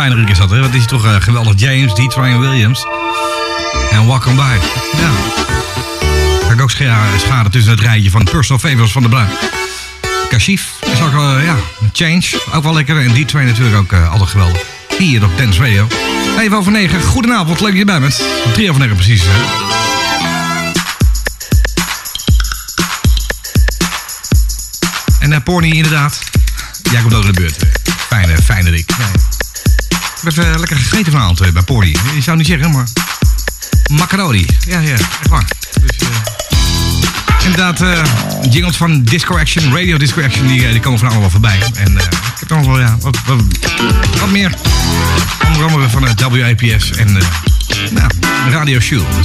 schijnerik is dat, hè? Wat is toch geweldig. James, D. Train Williams. En Welcome By. Ja. Ga ik ook schade tussen het rijtje van Personal Favors van de Bruin. Kashif is ook Change, ook wel lekker. En D-Train natuurlijk ook altijd geweldig. Hier op Dance Radio. Even over 9. Goedenavond, leuk dat je bij bent. 3 over 9 precies. En Porny inderdaad. Jij komt ook in de beurt. Fijne dik. Ja. Ik heb even lekker gegeten vanavond bij Porny. Je zou niet zeggen, maar... Macaroni. Ja, echt waar. Dus, inderdaad, jingles van Disco Action, Radio Disco Action, die komen vanavond wel voorbij. En ik heb dan wel wat meer. Onder andere van het WAPS en Radio Shield. Dus,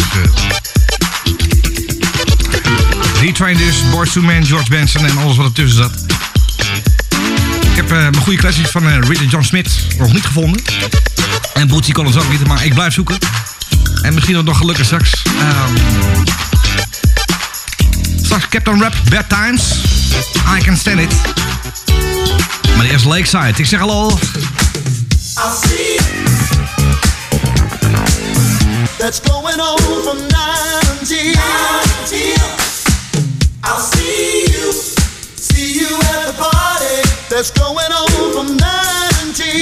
D-Train dus, Boyz II Men, George Benson en alles wat ertussen zat. Ik heb mijn goede classics van Richard John Smith nog niet gevonden. En Bootsy Collins ook niet, maar ik blijf zoeken. En misschien nog gelukkig straks. Straks Captain Rap, Bad Times. I Can Stand It. Maar eerst Lakeside. Ik zeg hallo. I'll see that's going on from 9 until I'll see you at the party that's going on from 9 until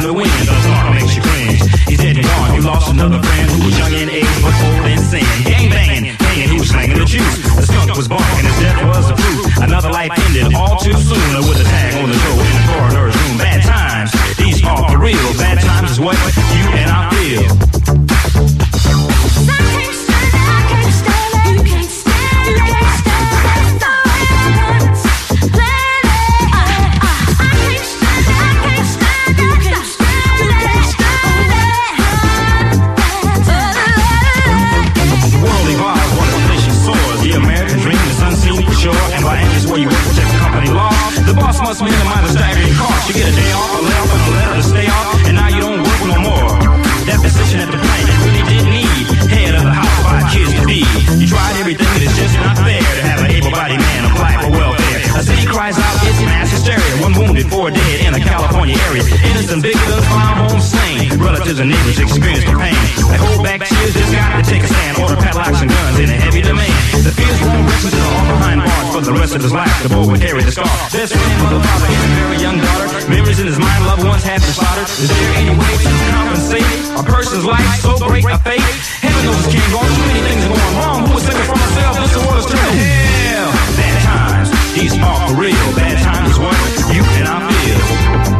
to win. The star makes you cringe. He's dead and gone. You lost another friend who was young in age but old in sin. Gang banging, hanging, he was slanging the juice. The skunk was barking, his death was the proof. Another life ended all too soon with a tag on the door in the coroner's room. Bad times, these are for real. Bad times is what you and I feel. And by Andy's where you work, protect the company law. The boss must minimize the staggering cost. You get a day off, a layoff, and a letter to stay off, and now you don't work no more. That position at the plant you really didn't need. Head of the house, 5 kids to be. You tried everything, but it's just not fair to have an able-bodied man apply for welfare. A city cries out, it's mass hysteria. 1 wounded, 4 dead in a California area. Innocent victims found home slain. Relatives and neighbors experience the pain. They hold back tears, just got to take a stand. Order padlocks and guns in a heavy demand. The fears won't rest until all behind bars for the rest of his life. The boy would carry the scar. Best friend, mother, father, and a very young daughter. Memories in his mind, loved ones have been slaughtered. Is there any way to compensate a person's life so great a fate? Heaven knows it can't go on. Too many things are going wrong. Who was thinking for myself? This is what is true. Hell, bad times, these are for real. Bad times is what you and I feel.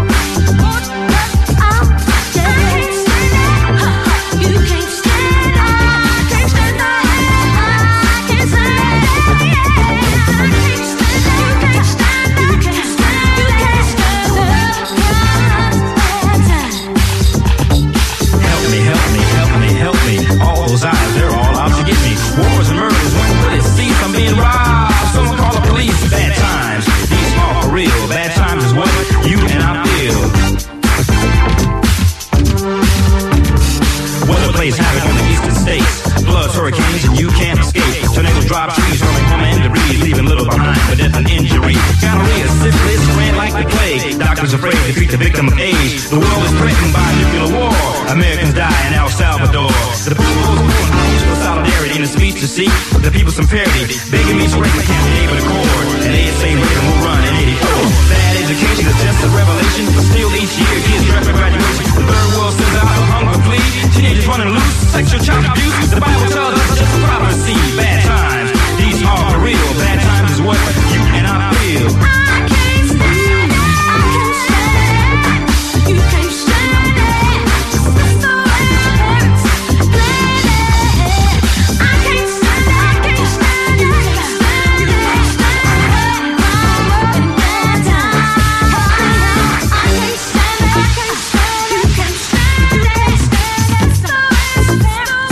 All those eyes, they're all out to get me. Wars and murders, when will it cease? I'm being robbed. Someone call the police. Bad times, these are for real. Bad times is what you and I feel. Weather plays havoc on the eastern states. Floods, hurricanes, and you can't escape. Tornadoes drop trees, rolling home and debris, leaving little behind for death and injury. Gonorrhea, syphilis, ran like the plague. Doctors afraid to treat the victim of age. The world is threatened by nuclear war. Americans die in El Salvador. The people going out for solidarity in a speech to seek the people some parity. Begging me to break my can't be able to accord. And they say Reagan will run in 84. Bad education is just a revelation. But still each year kids draft for graduation. The third world sends out a hunger plea. Teenagers running loose, sexual child abuse. The Bible tells us it's just a prophecy. Bad times, these are for real. Bad times is what you and I feel. I can't stand it, I can't stand it. You can't stand it. It's the way it hurts, baby. I can't stand it, I can't stand it. I can't stand it, I can't stand it. Bad times. I can't stand it, I can't stand it. You can't stand it. It's the way it hurts.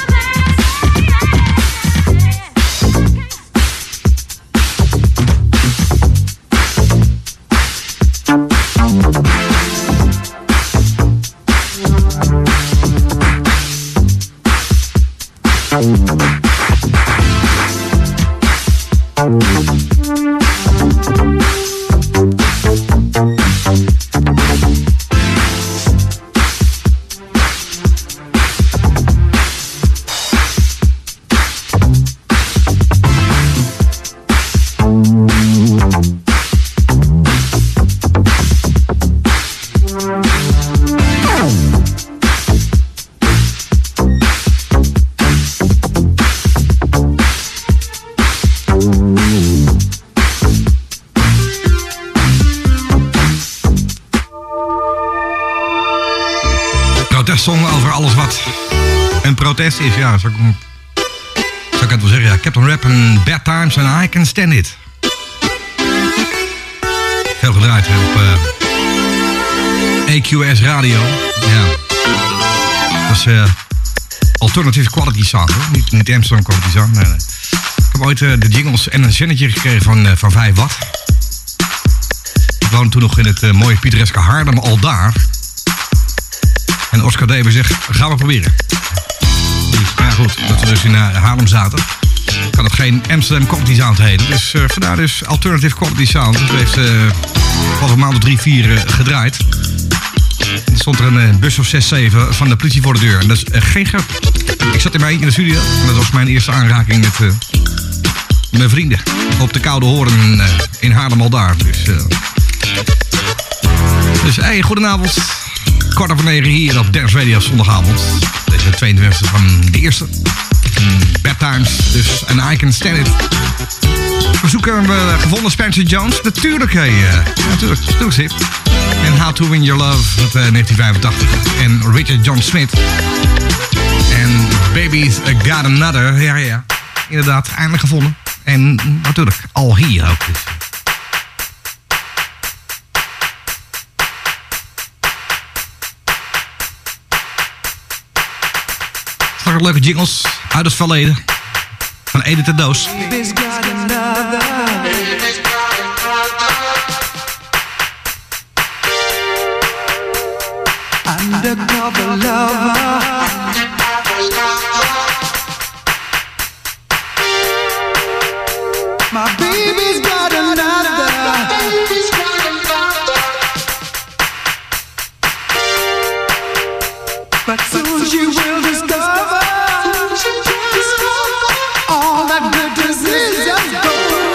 Protestsong over alles wat een protest is. Ja, zou ik het wel zeggen. Ja, Captain Rap en Bad Times and I Can Stand It. Veel gedraaid op AQS Radio. Ja. Dat is Alternative Quality Sound. Hoor. Niet Amsterdam Quality Sound. Nee. Ik heb ooit de jingles en een zennetje gekregen van 5 watt. Ik woonde toen nog in het mooie pittoreske Haarlem, al daar. En Oscar Deber zegt, gaan we proberen. Dus, ja goed, dat we dus in Haarlem zaten. Kan het geen Amsterdam Quality Sound heten. Dus vandaar dus Alternative Quality Sound. Dat heeft pas een maand of 3, 4 gedraaid. Er stond er een bus of 6, 7 van de politie voor de deur. En dat is geen grap. Ik zat in mijn eentje in de studio. En dat was mijn eerste aanraking met mijn vrienden. Op de Koude Hoorn in Haarlem al daar. Dus hey, goedenavond. 8:15 hier op Dance Radio zondagavond. Deze 22e van de eerste. Bad Times, dus en I Can Stand It. We zoeken gevonden Spencer Jones. Natuurlijk, natuurlijk zit. En How to Win Your Love uit 1985. En Richard John Smith. En Baby's Got Another. Ja. Inderdaad, eindelijk gevonden. En natuurlijk, al hier ook. Dus. Straks leuke jingles uit het verleden. Van Edith de Doos. Baby's got another. Undercover lover. My baby's got another. But soon she will discover all that good disease is gone.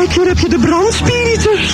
Kijk, hier heb je de brandspiritus.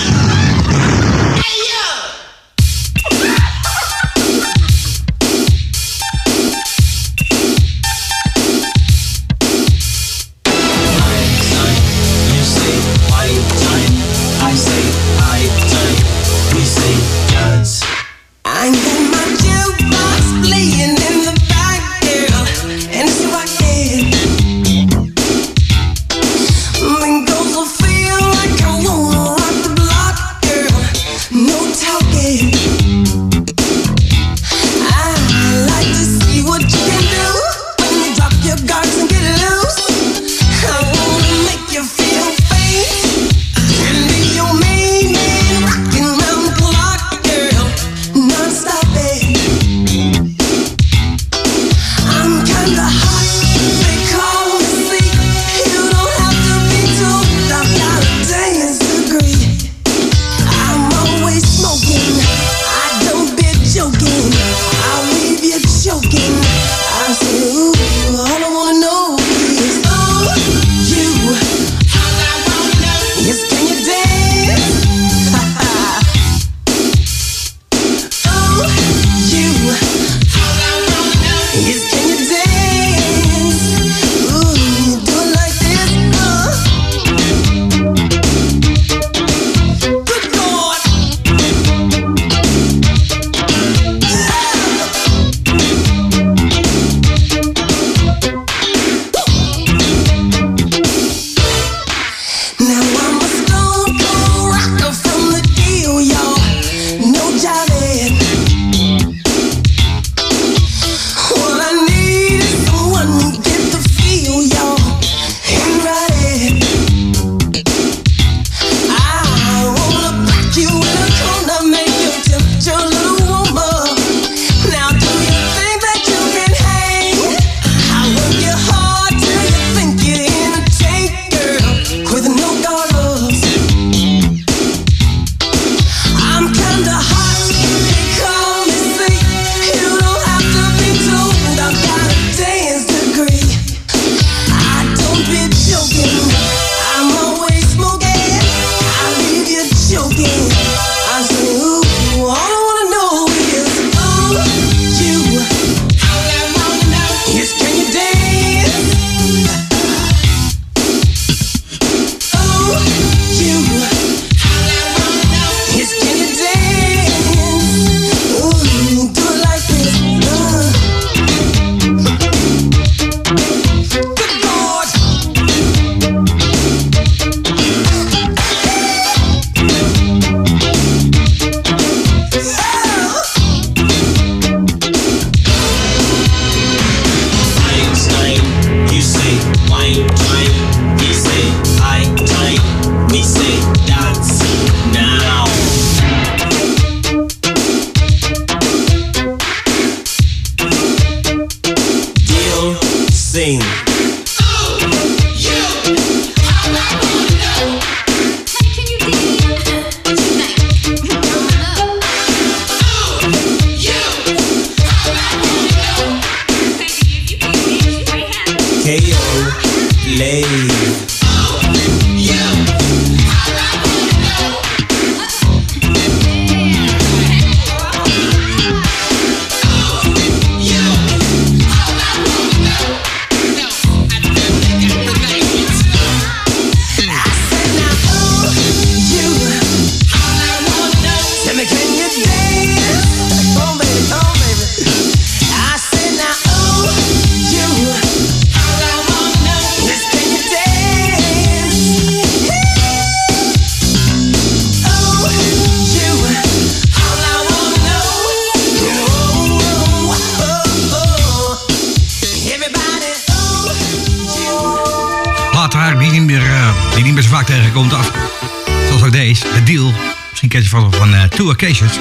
Die niet meer zo vaak tegenkomt af. Zoals ook deze, The Deal. Misschien ken je van Two Occasions.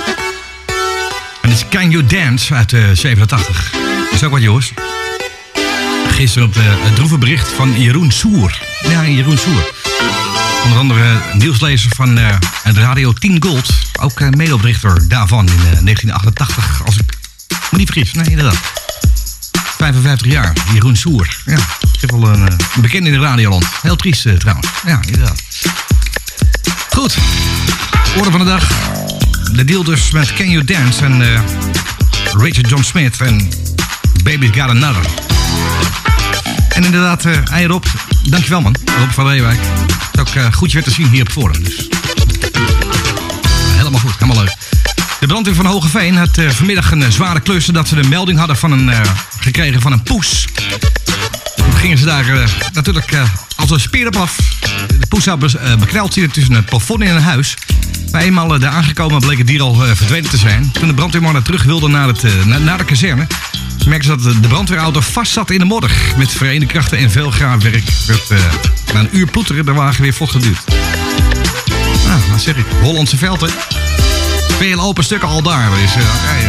En dit is Can You Dance uit 87. Dat is ook wat, jongens. Gisteren op het droeve bericht van Jeroen Soer. Ja, Jeroen Soer. Onder andere nieuwslezer van het Radio 10 Gold. Ook medeoprichter daarvan in 1988. Als ik me niet vergis. Nee, inderdaad. 55 jaar, Jeroen Soer. Ja, toch wel een bekende in de radioland. Heel triest trouwens. Ja, inderdaad. Goed, orde van de dag. De deal dus met Can You Dance en Richard John Smith en Baby's Got Another. En inderdaad, Rob, dankjewel man, Rob van Reewijk. Het is ook goed je weer te zien hier op het forum. Dus. Helemaal goed, helemaal leuk. De brandweer van Hogeveen had vanmiddag een zware klus... dat ze de melding hadden gekregen van een poes. Toen gingen ze daar natuurlijk als een speer op af. De poes had bekneld zitten tussen het plafond in een huis. Maar eenmaal daar aangekomen bleek het dier al verdwenen te zijn. Toen de brandweermannen terug wilden naar de kazerne... merkten ze dat de brandweerauto vast zat in de modder. Met verenigde krachten en veel graafwerk werd na een uur ploeteren de wagen weer vlot geduwd. Nou, wat zeg ik? Hollandse veld, hè? Veel open stukken al daar. Dus, ja.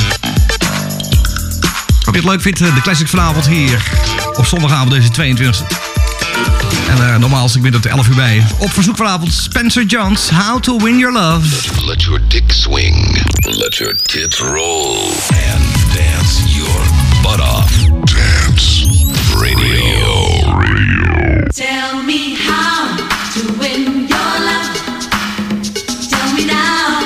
Ik hoop je het leuk vindt, de classic vanavond hier op zondagavond deze 22e. En normaal als ik ben tot 11 uur bij. Op verzoek vanavond Spencer Jones, How to Win Your Love. Let your dick swing. Let your tits roll. And dance your butt off. Dance Radio. Tell me how to win your love. Tell me now.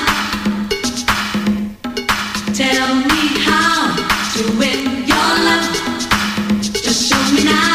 Tell me how to win your love. Just show me now.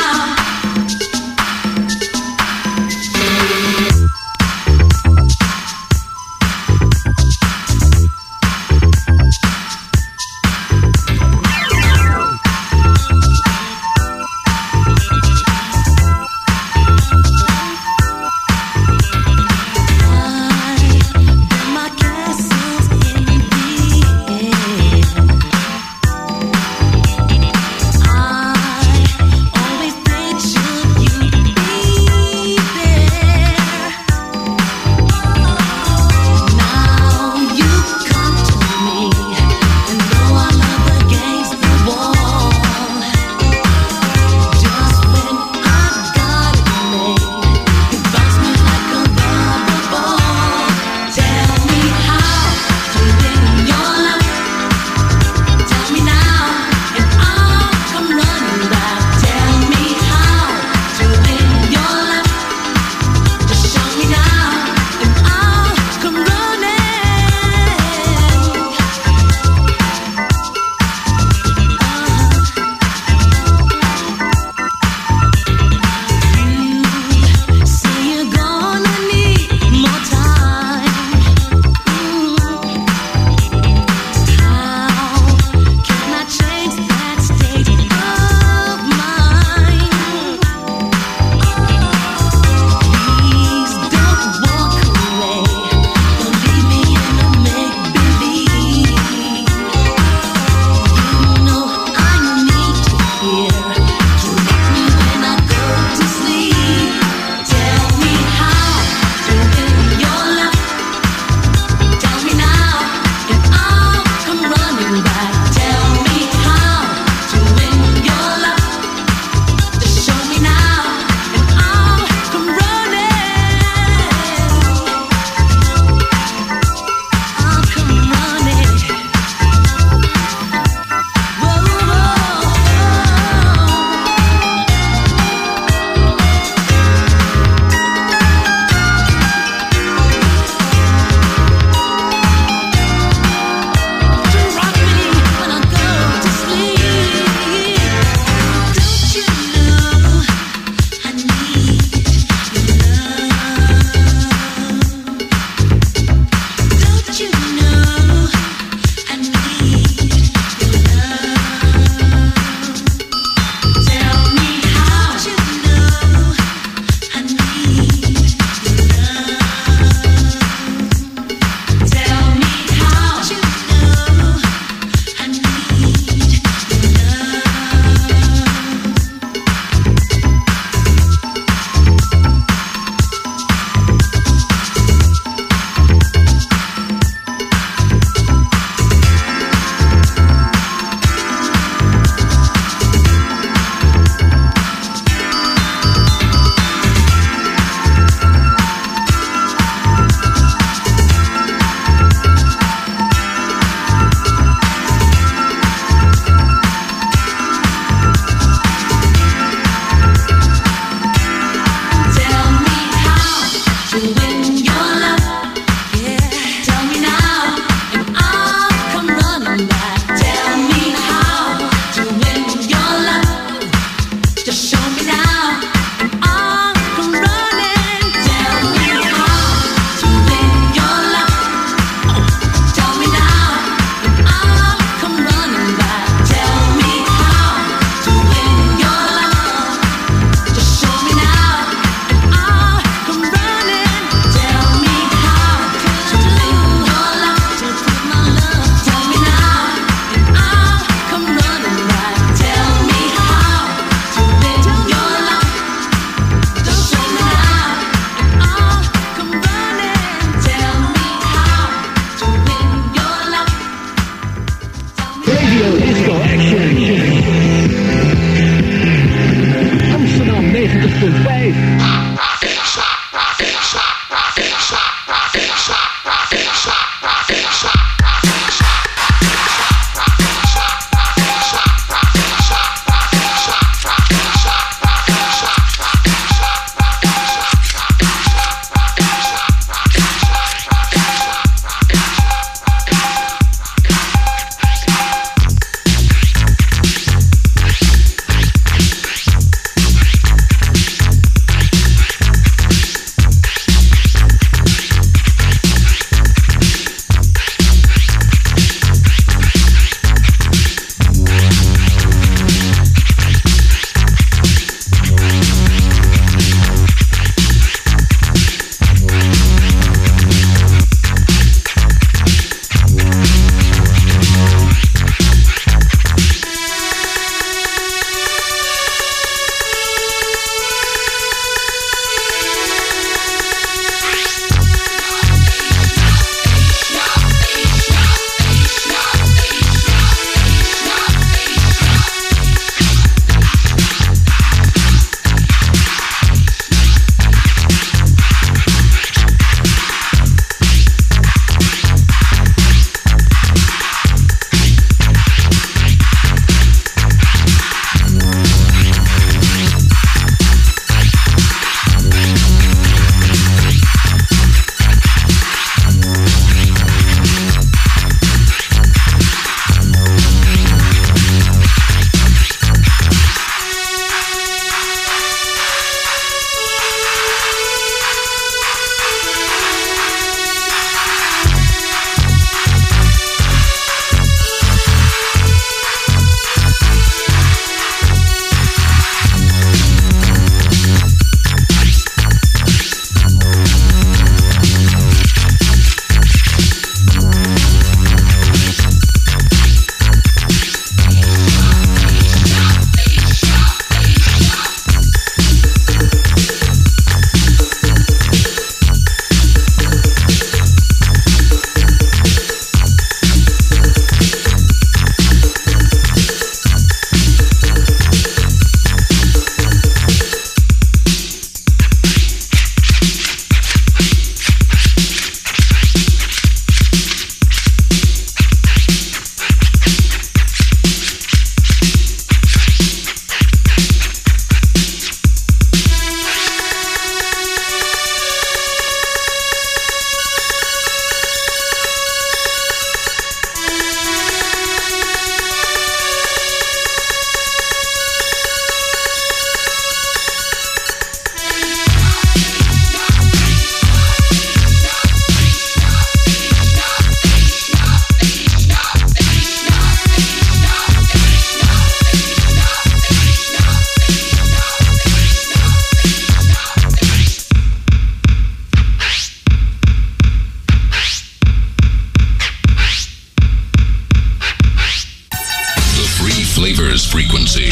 Flavors frequency.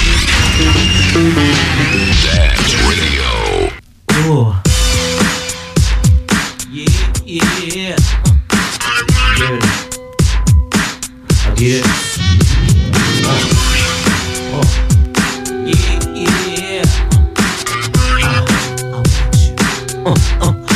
Dance Radio. Ooh. Yeah. I get it. Yeah. I want you.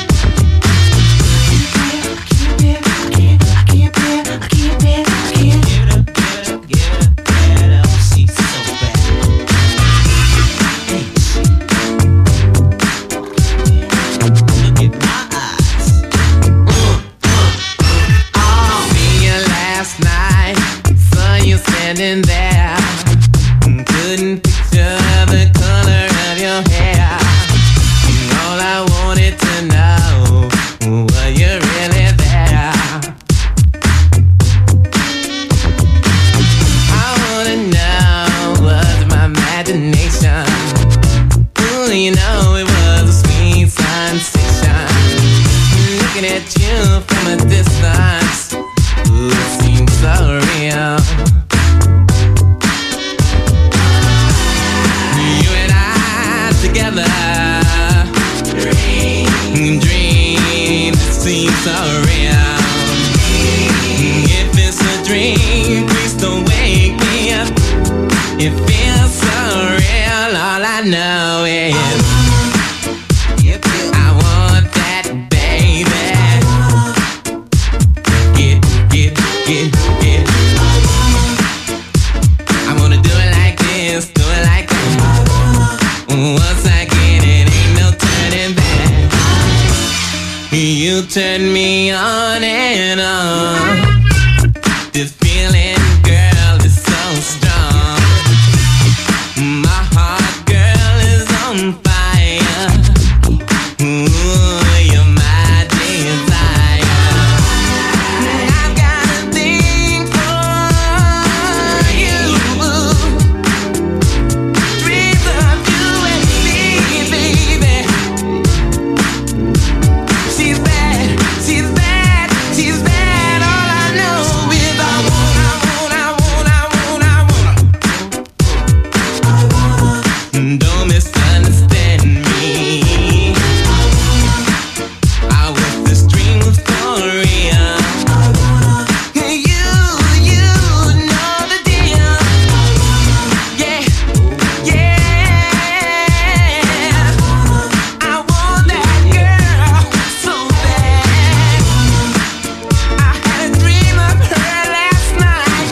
Standing there, couldn't picture the color of your hair. All I wanted to know, were you really there? I wanna know, was my imagination? Ooh, you know it was a sweet sensation. Looking at you from a distance, ooh, it seems so real. Together, dream that seems so real. If it's a dream, please don't wake me up. It feels so real. All I know is You turn me on and on. This feeling, girl, is so strong. My heart, girl, is on fire. Ooh, you're my desire. I've got a thing for you. Dreams of you and me, baby. She's bad, she's bad, she's bad. All I know is I wanna. Don't misunderstand me. I wish this dream was for real. You know the deal. Yeah, yeah. I want that girl so bad. I had a dream of her last night.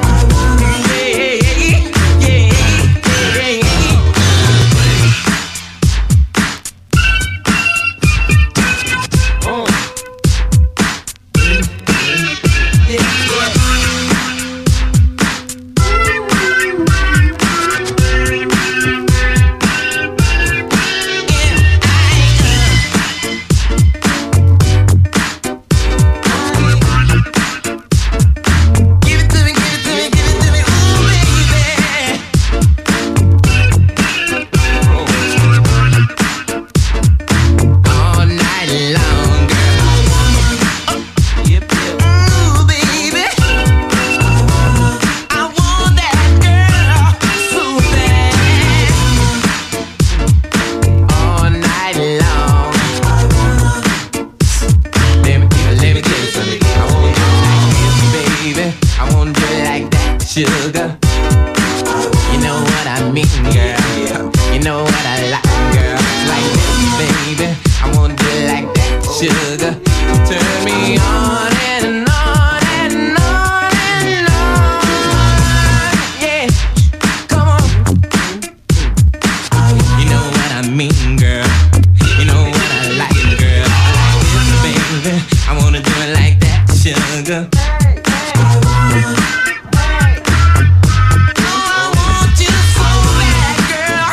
Yeah. Give it to me, give it to me, give it to me, ooh baby. All night long, girl. Ooh baby, I want that girl so bad. All night long. Let me tell you something. I want you like this, baby. I want you like that, sugar. You know what I mean, girl. You know what I like, girl. Like this, baby. I want you like that, sugar. Turn me on and on and on and on. Yeah, come on. You know what I mean, girl. You know what I like, girl. Like this, baby. I wanna do it like that, sugar. I want you so bad, girl.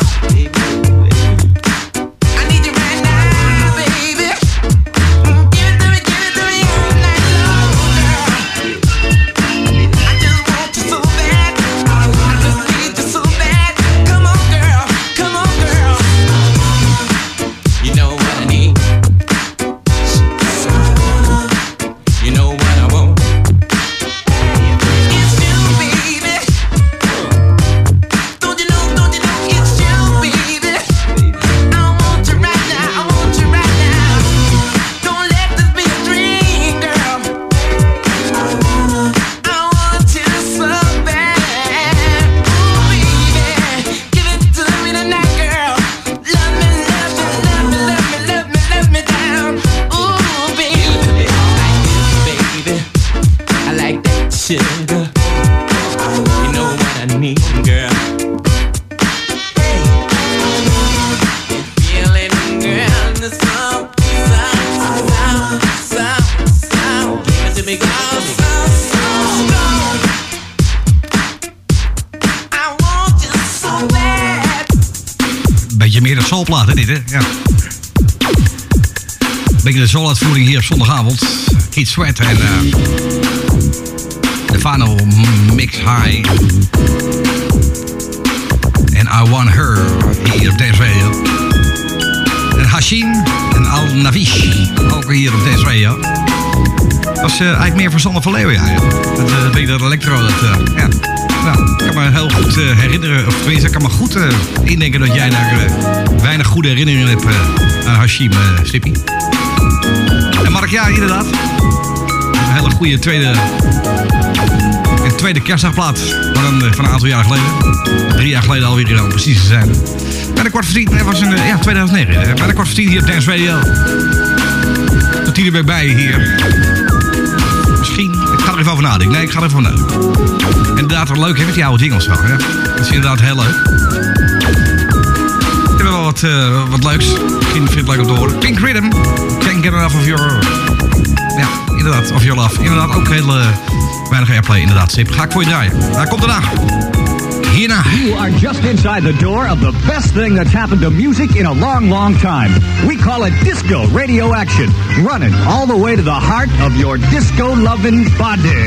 I need you right now, baby. Give it to me all night long, girl. I just want you so bad. I just need you so bad. Come on, girl. Come on, girl. You know what I need. You know what I want. It's you, baby. Don't you know it's you, baby. I want you right now, I want you right now. Don't let this be a dream, girl. I want you so bad. Ooh, baby, give it to me tonight, girl. Love me, love me, love me, love me, love me, love me down. Ooh, baby, like this, baby. I like that sugar. You know what I need, girl. Feeling, girl, the sound. Give it to me, girl, so strong. I want you so bad. Beetje meer de soulplaat, hè, dit, hè? Ja. Beetje de souluitvoering hier op zondagavond. Keith Sweat en Stefano Mix High. En I Want Her hier op Dance Radio. En Hashim en Al Navish ook hier op Dance Radio. Dat was eigenlijk meer van Sander van Leeuwen, ja. Dat beetje dat electro, dat, ja. Nou, ik kan me heel goed herinneren, of tenminste, ik kan me goed indenken dat jij daar weinig goede herinneringen hebt aan Hashim, Stippie. En Mark, ja, inderdaad. Een hele goede tweede kerstdagplaat van een aantal jaren geleden. 3 jaar geleden alweer, om precies te zijn. Bij de 9:15, dat was in 2009. Bij de 9:15 hier op Dance Radio. Tot 10 uur bij hier. Misschien, ik ga er even over nadenken. Nee, ik ga er even over nadenken. En inderdaad, wat leuk hè, met die oude jingles wel. Ja. Dat is inderdaad heel leuk. We hebben wel wat leuks. Misschien vind je het leuk om te horen. Pink Rhythm. Can't get enough of your Ja, inderdaad. Of Your Love. Inderdaad, ook heel weinig airplay. Inderdaad, Sip. Ga ik voor je draaien. Daar komt daarna. Hierna. You are just inside the door of the best thing that's happened to music in a long, long time. We call it Disco Radio Action. Running all the way to the heart of your disco-loving body.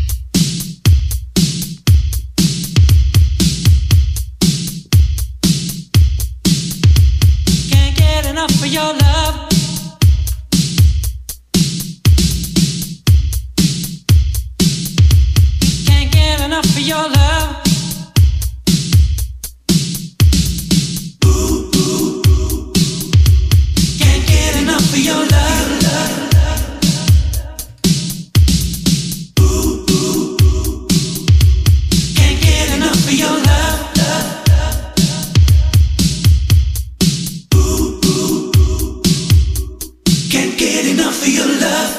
Can't get enough of your love. Can't get enough of your love. For your love, can't get enough of your love, can't get enough of your love.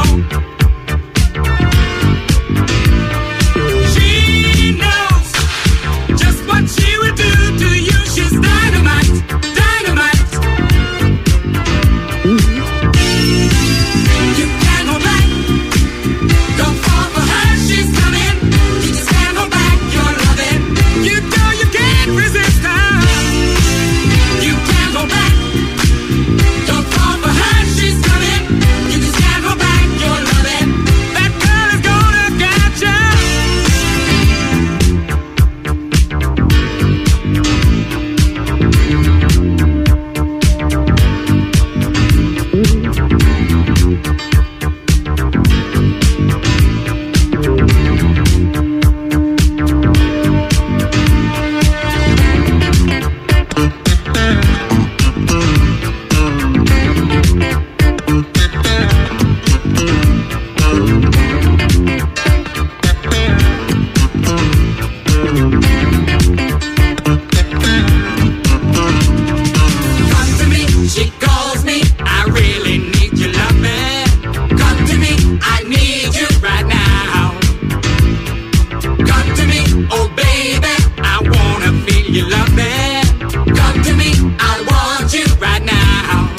She knows just what she would do to you. She's dynamite, dynamite. You can't hold back. Don't fall for her, she's coming. You just can't hold back your loving. You know you can't resist her. You can't hold back. Don't fall for her, she's coming. You just can't hold back your loving. That girl is gonna get you. Come to me, she calls me. I really need your loving. Come to me, I need you right now. Come to me, oh baby, I wanna feel your loving. Come to me, I want you right now.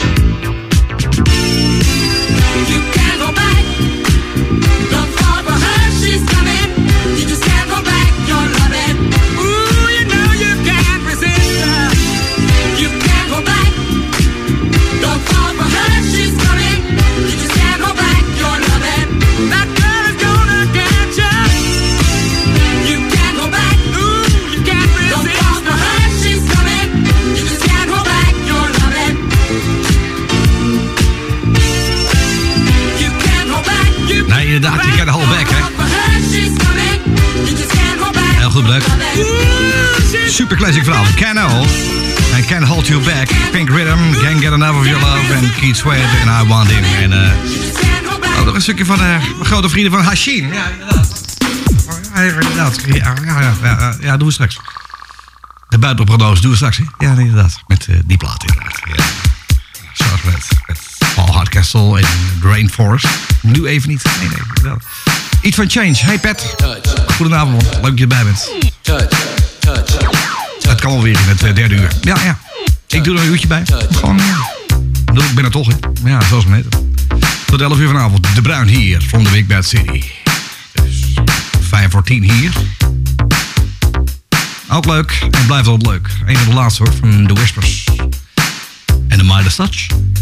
You can't go back. Don't fall for her, she's coming. You just can't go back your loving. Ooh, you know you can't resist her. You can't go back. Don't fall for her, she's coming. You just can't go back your loving. That girl is gonna get you. You can't go back. Ooh, you can't resist. Don't fall for her, she's coming. You just can't go back your loving. You can't go back. You Nee, inderdaad, je kent de whole back, hè. for her, she's coming. You just can't go back. Heel goed bedankt. Ooh, she's Super classic verhaal. Cano. En Can't Hold You Back. Pink Rhythm. Can't Get Enough of Your Love. En Keith Sweat. En I Want Him. En just can't go back. ook nog een stukje van mijn grote vrienden van Hashim. Ja, inderdaad. Ja, inderdaad. Ja, doen we straks. De buitenprognose doen we straks, hè? Ja, inderdaad. Met die plaat, inderdaad. Ja. Zoals met Paul Hardcastle en Rainforest. Nu even niet. Nee, inderdaad. Iets van Change. Hey Pat. Goedenavond, man. Leuk dat je erbij bent. Het kan alweer in het derde uur. Ja. Ik doe er een uurtje bij. Gewoon, ik ben er toch, hè. Ja, zoals we net. Tot 11 uur vanavond. De Bruin hier, van de Big Bad City. Dus 5 voor 10 hier. Ook leuk. En blijft altijd leuk. Een van de laatste, hoor. Van The Whispers. En de Midas Touch.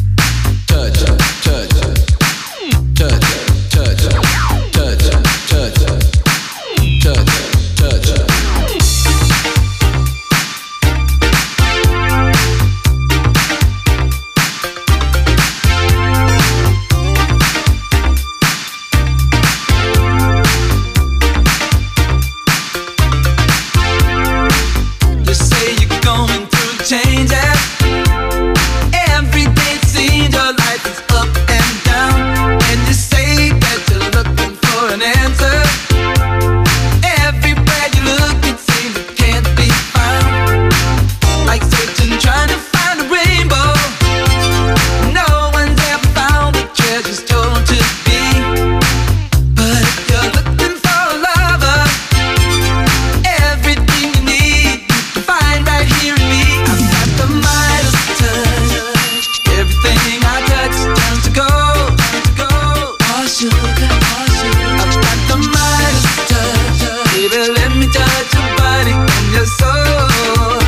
You say you're going through changes. Every day it seems your life is up and down. And you say that you're looking for an answer. Everywhere you look it seems it can't be found. Like searching, trying to find a rainbow. No one's ever found the treasure's told to be. But if you're looking for a lover, everything you need you can find right here in me. I've got the Midas touch. Everything I touch turns to gold, all sugar, all sugar. I've got the Midas touch. Baby, let me touch your body and your soul.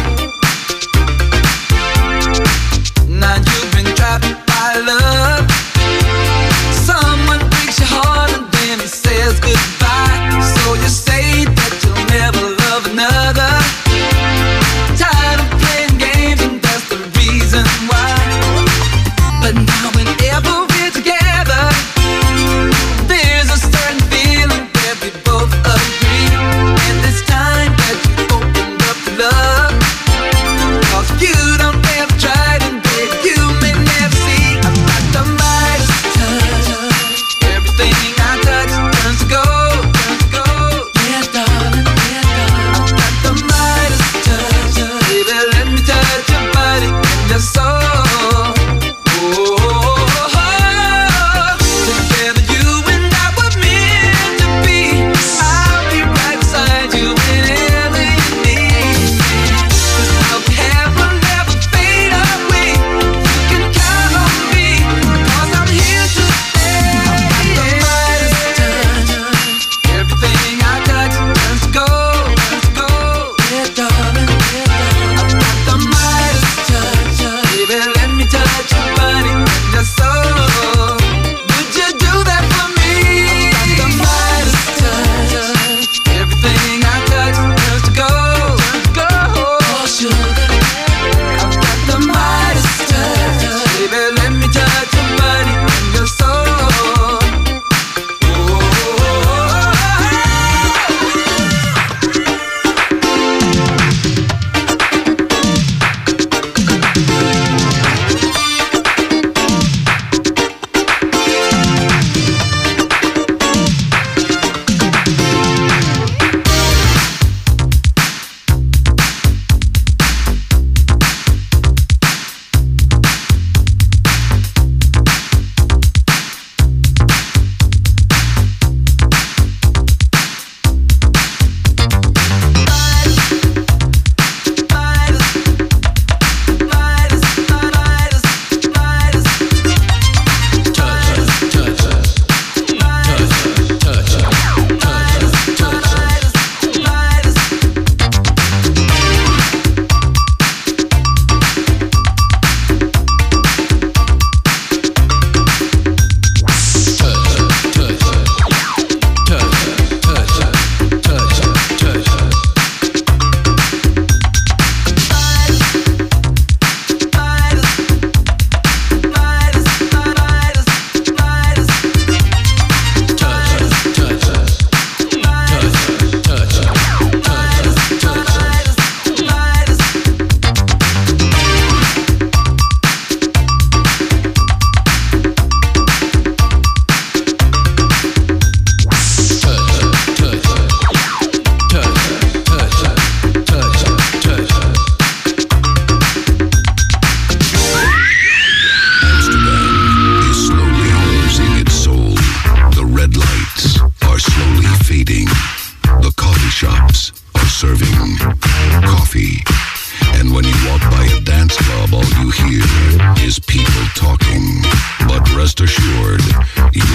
Now you've been trapped by love. Someone breaks your heart and then he says goodbye. So you say that you'll never love another. Tired of playing games and that's the reason why. But now whenever we're together, there's a certain feeling that we both agree. And this time that you opened up to love, 'cause you don't ever try and babe, you may never see. I've got the Midas touch. Everything I touch turns to gold, yeah darling, yeah darling. I've got the Midas touch. Baby, let me touch your body and your soul. Together hear is people talking. But rest assured,